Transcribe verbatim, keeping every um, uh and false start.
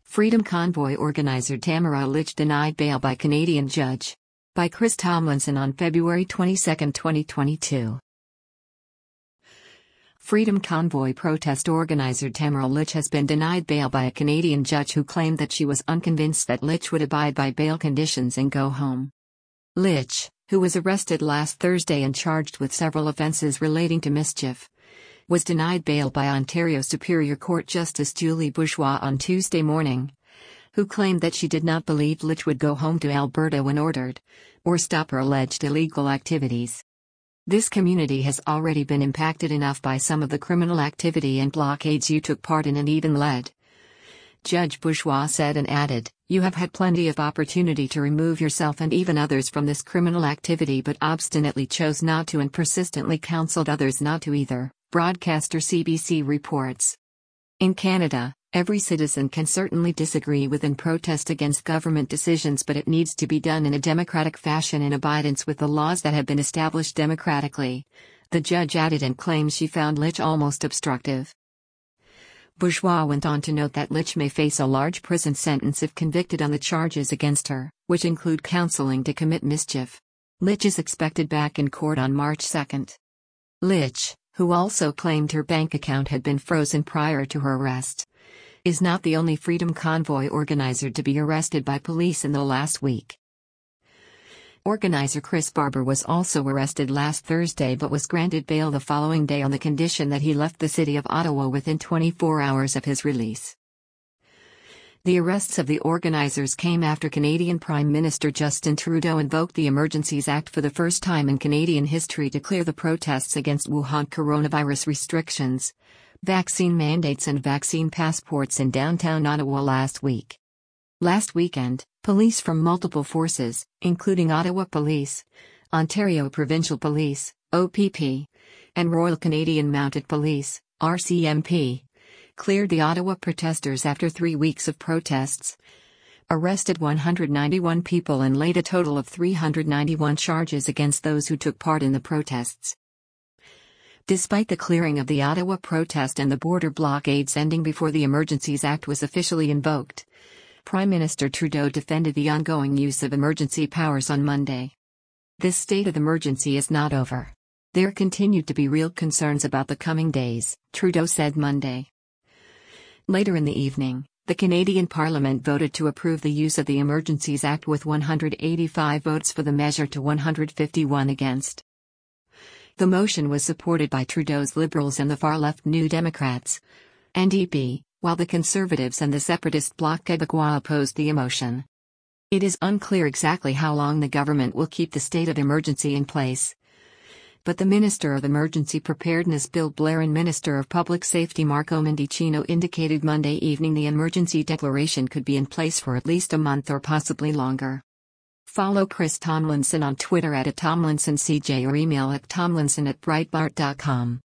Freedom Convoy organizer Tamara Lich denied bail by Canadian judge. By Chris Tomlinson on February twenty-second, twenty twenty-two. Freedom Convoy protest organizer Tamara Lich has been denied bail by a Canadian judge who claimed that she was unconvinced that Lich would abide by bail conditions and go home. Lich, who was arrested last Thursday and charged with several offences relating to mischief, was denied bail by Ontario Superior Court Justice Julie Bourgeois on Tuesday morning, who claimed that she did not believe Lich would go home to Alberta when ordered, or stop her alleged illegal activities. This community has already been impacted enough by some of the criminal activity and blockades you took part in and even led, Judge Bourgeois said, and added, "You have had plenty of opportunity to remove yourself and even others from this criminal activity but obstinately chose not to and persistently counseled others not to either," broadcaster C B C reports. In Canada, every citizen can certainly disagree with and protest against government decisions, but it needs to be done in a democratic fashion in abidance with the laws that have been established democratically, the judge added, and claims she found Lich almost obstructive. Bourgeois went on to note that Lich may face a large prison sentence if convicted on the charges against her, which include counseling to commit mischief. Lich is expected back in court on March second. Lich, who also claimed her bank account had been frozen prior to her arrest, is not the only Freedom Convoy organizer to be arrested by police in the last week. Organizer Chris Barber was also arrested last Thursday but was granted bail the following day on the condition that he left the city of Ottawa within twenty-four hours of his release. The arrests of the organizers came after Canadian Prime Minister Justin Trudeau invoked the Emergencies Act for the first time in Canadian history to clear the protests against Wuhan coronavirus restrictions, vaccine mandates and vaccine passports in downtown Ottawa last week. Last weekend, police from multiple forces, including Ottawa Police, Ontario Provincial Police, O P P, and Royal Canadian Mounted Police, R C M P, cleared the Ottawa protesters after three weeks of protests, arrested one hundred ninety-one people and laid a total of three hundred ninety-one charges against those who took part in the protests. Despite the clearing of the Ottawa protest and the border blockades ending before the Emergencies Act was officially invoked, Prime Minister Trudeau defended the ongoing use of emergency powers on Monday. "This state of emergency is not over. There continue to be real concerns about the coming days," Trudeau said Monday. Later in the evening, the Canadian Parliament voted to approve the use of the Emergencies Act with one hundred eighty-five votes for the measure to one hundred fifty-one against. The motion was supported by Trudeau's Liberals and the far-left New Democrats, N D P, while the Conservatives and the separatist Bloc Québécois opposed the motion. It is unclear exactly how long the government will keep the state of emergency in place, but the Minister of Emergency Preparedness Bill Blair and Minister of Public Safety Marco Mendicino indicated Monday evening the emergency declaration could be in place for at least a month or possibly longer. Follow Chris Tomlinson on Twitter at Tomlinson C J or email at tomlinson at breitbart dot com.